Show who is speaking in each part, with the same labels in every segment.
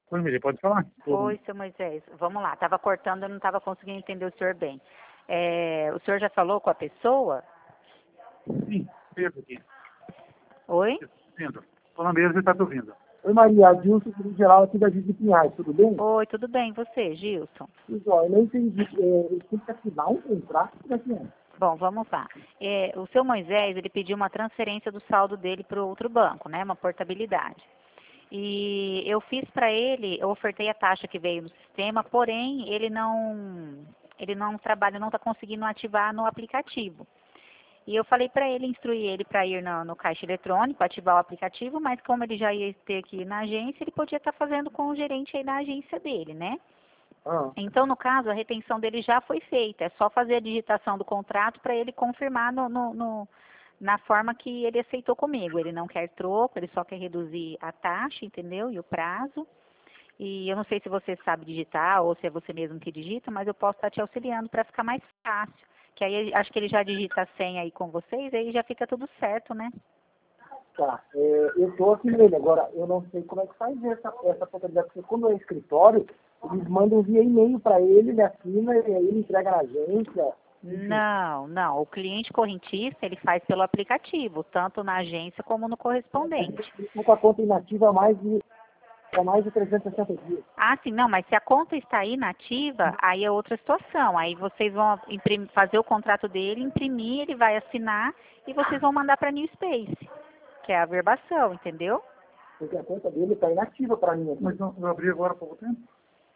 Speaker 1: Oi, Maria, pode falar?
Speaker 2: Oi, seu Moisés. Vamos lá, estava cortando, eu não estava conseguindo entender o senhor bem. O senhor já falou com a pessoa?
Speaker 1: Sim, Pedro aqui.
Speaker 2: Oi?
Speaker 1: Pedro. Tô na mesa e tá te ouvindo.
Speaker 3: Oi, Maria, Adilson, geral aqui da Disney Pinhais, tudo bem?
Speaker 2: Oi, tudo bem, e você, Gilson?
Speaker 3: Pessoal, eu não entendi, eu tenho que assinar um contrato daqui antes.
Speaker 2: Bom, vamos lá. O seu Moisés, ele pediu uma transferência do saldo dele para o outro banco, né? Uma portabilidade. E eu fiz para ele, eu ofertei a taxa que veio no sistema, porém ele não trabalha, não está conseguindo ativar no aplicativo. E eu falei para ele, instruir ele para ir no caixa eletrônico, ativar o aplicativo, mas como ele já ia ter que ir na agência, ele podia estar fazendo com o gerente aí da agência dele, né? Então, no caso, a retenção dele já foi feita. É só fazer a digitação do contrato para ele confirmar na forma que ele aceitou comigo. Ele não quer troco, ele só quer reduzir a taxa, entendeu? E o prazo. E eu não sei se você sabe digitar ou se é você mesmo que digita, mas eu posso estar te auxiliando para ficar mais fácil. Que aí acho que ele já digita a senha aí com vocês, aí já fica tudo certo, né?
Speaker 3: Tá, eu estou aqui nele. Agora, eu não sei como é que faz essa portabilidade, porque quando é escritório, eles mandam via e-mail para ele assina e aí ele entrega na agência.
Speaker 2: Não. O cliente correntista, ele faz pelo aplicativo, tanto na agência como no correspondente.
Speaker 3: Estou com a conta inativa há mais de 360 dias.
Speaker 2: Ah, sim, não, mas se a conta está inativa, aí é outra situação. Aí vocês vão fazer o contrato dele, imprimir, ele vai assinar e vocês vão mandar para New Space, que é a verbação, entendeu?
Speaker 3: Porque a conta dele está inativa para mim aqui.
Speaker 1: Mas eu abri agora há pouco tempo.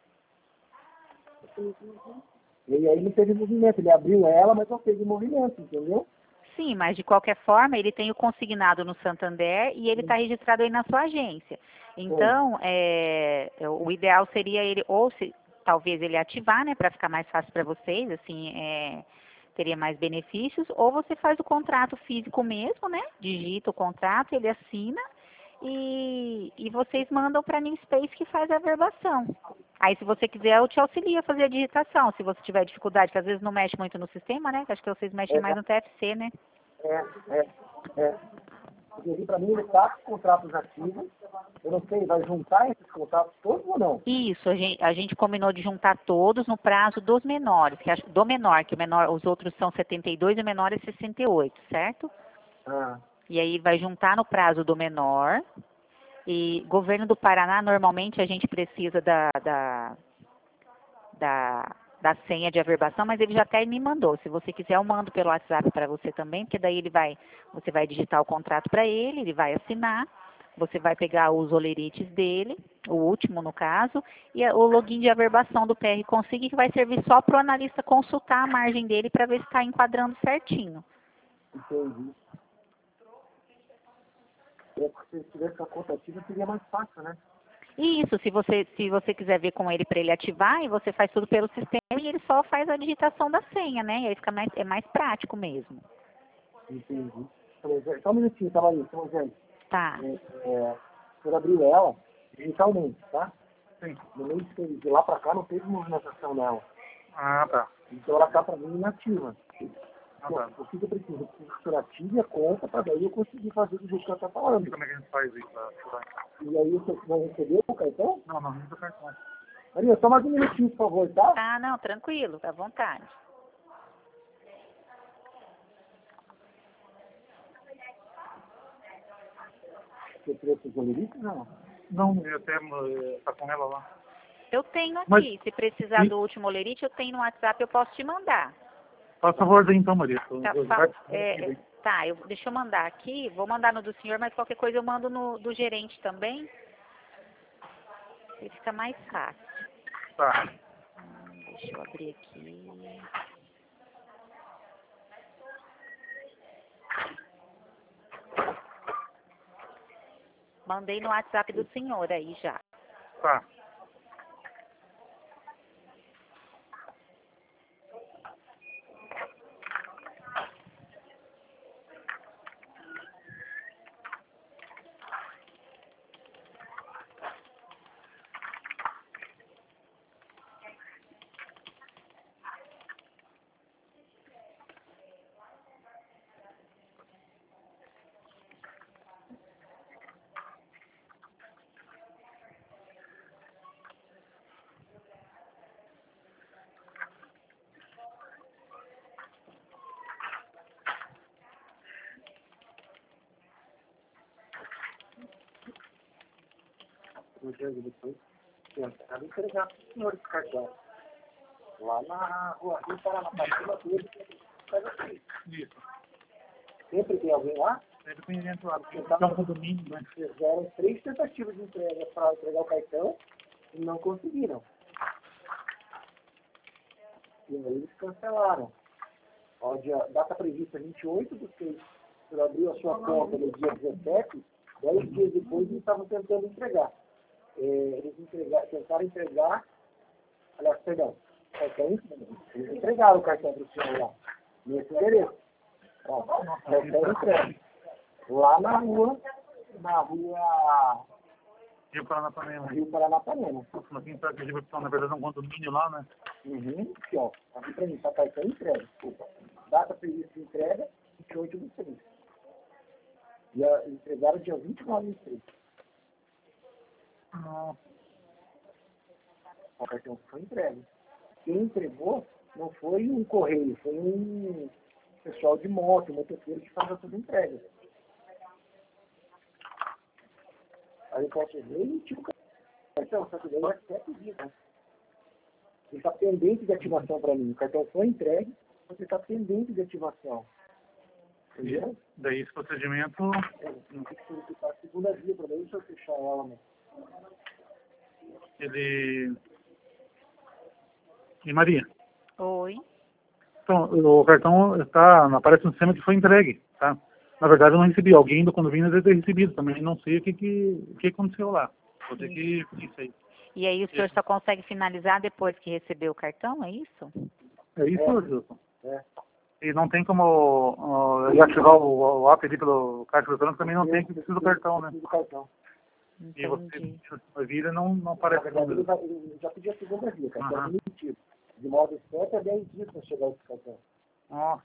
Speaker 3: E aí não teve movimento. Ele abriu ela, mas não teve movimento, entendeu?
Speaker 2: Sim, mas de qualquer forma, ele tem o consignado no Santander e ele está registrado aí na sua agência. Então, o ideal seria ele, ou se talvez ele ativar, né, para ficar mais fácil para vocês, assim, teria mais benefícios, ou você faz o contrato físico mesmo, né, digita o contrato, ele assina e vocês mandam para a New Space que faz a verbação. Aí, se você quiser, eu te auxilio a fazer a digitação, se você tiver dificuldade, que às vezes não mexe muito no sistema, né, que acho que vocês mexem mais no TFC, né?
Speaker 3: Porque para mim ele está com contratos ativos. Eu não sei, vai juntar esses contratos todos ou não?
Speaker 2: Isso, a gente combinou de juntar todos no prazo dos menores, que acho do menor, que o menor, os outros são 72 e o menor é 68, certo? E aí vai juntar no prazo do menor. E governo do Paraná, normalmente a gente precisa da senha de averbação, mas ele já até me mandou. Se você quiser, eu mando pelo WhatsApp para você também, porque daí você vai digitar o contrato para ele vai assinar, você vai pegar os olerites dele, o último no caso, e o login de averbação do PR Consig, que vai servir só para o analista consultar a margem dele para ver se está enquadrando certinho.
Speaker 3: Entendi. Se tivesse a conta ativa, seria mais fácil, né?
Speaker 2: Isso, se você quiser ver com ele para ele ativar, e você faz tudo pelo sistema e ele só faz a digitação da senha, né? E aí fica é mais prático mesmo.
Speaker 3: Entendi. Só um minutinho, tava aí, gente.
Speaker 2: Tá.
Speaker 3: O senhor abriu ela digitalmente, tá? Sim. No mês de lá para cá não teve movimentação nela.
Speaker 1: Ah, tá.
Speaker 3: Então ela está para mim inativa.
Speaker 1: Tá.
Speaker 3: O que eu preciso? Eu preciso que o senhor ative a conta para daí eu conseguir fazer do jeito que ela está falando.
Speaker 1: E como é que a gente faz isso para furar?
Speaker 3: E aí você vai receber o cartão?
Speaker 1: Não usa o cartão.
Speaker 3: Maria, só mais um minutinho, por favor, tá?
Speaker 2: Ah, não, tranquilo, à vontade.
Speaker 3: Você trouxe os oleritos? Não.
Speaker 1: Não, eu até tá com ela lá.
Speaker 2: Eu tenho aqui,
Speaker 1: Mas,
Speaker 2: se precisar do último olerite, eu tenho no WhatsApp, eu posso te mandar.
Speaker 1: Faz favor daí então, Maria.
Speaker 2: Deixa eu mandar aqui, vou mandar no do senhor, mas qualquer coisa eu mando no do gerente também. E fica mais fácil.
Speaker 1: Tá.
Speaker 2: Deixa eu abrir aqui. Mandei no WhatsApp do senhor aí já.
Speaker 1: Tá.
Speaker 3: no dia depois, tentaram entregar para o senhor esse cartão. Lá na rua Rio Paranapanema dele,
Speaker 1: Isso.
Speaker 3: sempre tem alguém lá.
Speaker 1: Sempre tem gente lá, porque é um condomínio, né?
Speaker 3: Fizeram 3 tentativas de entrega para entregar o cartão e não conseguiram. E aí eles cancelaram. Ó, data prevista 28/6. Ele abriu a sua conta no dia 17, 10 dias depois eles estavam tentando entregar. Eles tentaram entregar, aliás, perdão, cartão, eles entregaram o cartão para o senhor lá, nesse endereço. Ó, cartão entregue. Lá na rua
Speaker 1: Rio Paranapanema.
Speaker 3: Rio Paranapanema.
Speaker 1: Aqui em Perto, na verdade, é um condomínio lá, né?
Speaker 3: Uhum. Aqui, ó. Aqui pra mim, tá cartão entrega. Desculpa. Data prevista de entrega, 28/6. E entregaram dia 29/6.
Speaker 1: Nossa.
Speaker 3: O cartão foi entregue. Quem entregou não foi um correio, foi um pessoal de moto, um motoqueiro que faz essas entregas. Aí eu posso ver e tiro o cartão, só que daí é 7 dias, né? Ele está pendente de ativação para mim. O cartão foi entregue, você está pendente de ativação. Entendeu?
Speaker 1: Daí esse procedimento.
Speaker 3: Não tem que solicitar a segunda via para mim, se eu fechar ela, né?
Speaker 1: Ele. E Maria?
Speaker 2: Oi.
Speaker 1: Então, o cartão aparece no sistema que foi entregue, tá? Na verdade, eu não recebi. Alguém do condomínio deve ter recebido também. Não sei o que aconteceu lá. Vou ter que isso aí.
Speaker 2: E aí o senhor só consegue finalizar depois que recebeu o cartão, é isso?
Speaker 1: É isso, Gilson?
Speaker 3: É.
Speaker 1: E não tem como ativar o app ali pelo caixa eletrônico, também não tem, que precisa do cartão, né?
Speaker 3: Do cartão.
Speaker 1: E você
Speaker 2: Entendi.
Speaker 1: a vira não
Speaker 3: Na
Speaker 1: aparece.
Speaker 3: verdade, ele já pediu a segunda via, cartão demitido. De modo 7 a 10 dias para chegar esse cartão.
Speaker 1: Nossa.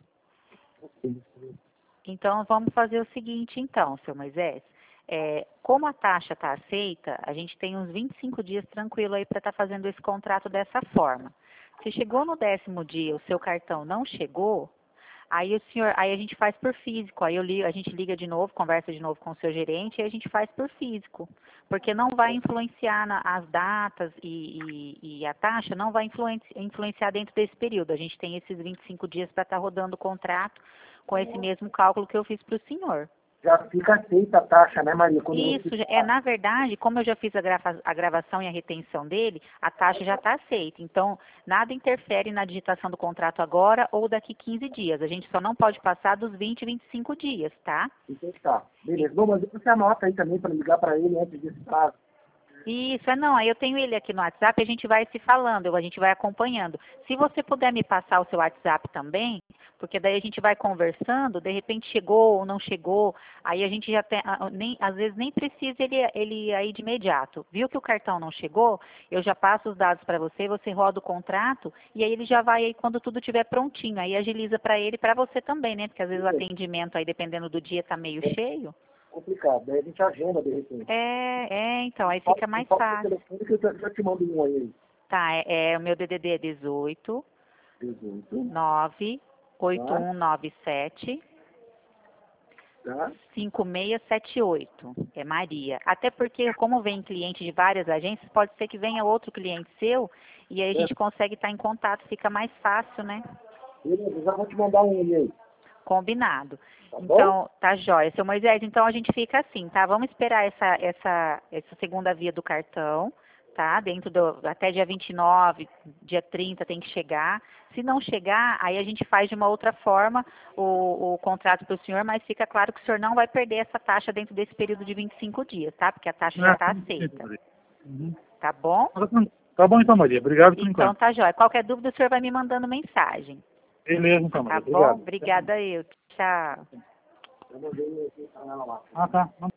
Speaker 2: Então, vamos fazer o seguinte, então, seu Moisés. Como a taxa está aceita, a gente tem uns 25 dias tranquilo aí para estar fazendo esse contrato dessa forma. Se chegou no 10º dia, o seu cartão não chegou, aí a gente faz por físico. Aí a gente liga de novo, conversa de novo com o seu gerente e a gente faz por físico. Porque não vai influenciar as datas e a taxa não vai influenciar dentro desse período. A gente tem esses 25 dias para estar rodando o contrato com esse mesmo cálculo que eu fiz para o senhor.
Speaker 3: Já fica aceita a taxa, né, Maria? Quando
Speaker 2: Isso, na verdade, como eu já fiz a gravação e a retenção dele, a taxa já está aceita. Então, nada interfere na digitação do contrato agora ou daqui 15 dias. A gente só não pode passar dos 20, 25 dias, tá?
Speaker 3: Então tá. Beleza. Bom, mas você anota aí também para ligar para ele antes desse prazo.
Speaker 2: Isso, aí eu tenho ele aqui no WhatsApp, a gente vai se falando, a gente vai acompanhando. Se você puder me passar o seu WhatsApp também, porque daí a gente vai conversando, de repente chegou ou não chegou, aí a gente já tem, às vezes nem precisa ele aí de imediato. Viu que o cartão não chegou? Eu já passo os dados para você roda o contrato, e aí ele já vai aí quando tudo estiver prontinho, aí agiliza para ele e para você também, né? Porque às vezes o atendimento aí, dependendo do dia, tá meio cheio.
Speaker 3: Complicado, daí a gente agenda de repente.
Speaker 2: Então, aí fica mais fácil.
Speaker 3: Telefone que eu já te mando um aí.
Speaker 2: Tá, o meu DDD é 18 9 8197
Speaker 3: Tá?
Speaker 2: 5678. É Maria. Até porque, como vem cliente de várias agências, pode ser que venha outro cliente seu e aí a gente consegue estar em contato, fica mais fácil, né?
Speaker 3: Beleza, eu já vou te mandar um e-mail.
Speaker 2: Combinado.
Speaker 3: Tá bom?
Speaker 2: Então, tá jóia. Seu Moisés, então a gente fica assim, tá? Vamos esperar essa segunda via do cartão, tá? Até dia 29, dia 30 tem que chegar. Se não chegar, aí a gente faz de uma outra forma o contrato para o senhor, mas fica claro que o senhor não vai perder essa taxa dentro desse período de 25 dias, tá? Porque a taxa já está aceita.
Speaker 1: Uhum.
Speaker 2: Tá bom?
Speaker 1: Tá bom então, Maria. Obrigado por
Speaker 2: Então
Speaker 1: enquanto.
Speaker 2: tá jóia. Qualquer dúvida, o senhor vai me mandando mensagem.
Speaker 1: Beleza, então,
Speaker 2: Tá
Speaker 1: Maria.
Speaker 2: bom?
Speaker 1: Obrigado.
Speaker 2: Obrigada eu. Tchau.
Speaker 3: Eu mandei aqui para ela lá.
Speaker 1: Ah, tá.